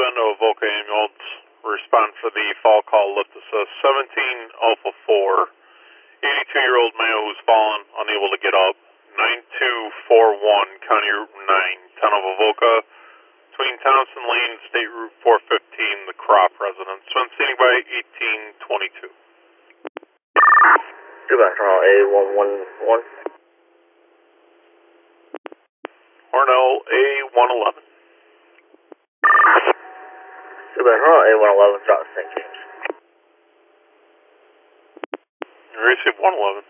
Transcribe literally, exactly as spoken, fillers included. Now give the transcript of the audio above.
ten to Avoca ambulance. Respond for the fall call lift assist. seventeen Alpha four. eighty-two-year-old male who's fallen, unable to get up. nine two four one, County Route nine, ten of Avoca, between Thompson Lane and State Route four fifteen, the Crop residence. Been standing by eighteen twenty-two. Two back from A one one one. Hornell A one eleven. Two back from A one eleven, drop Saint James. Receive one eleven.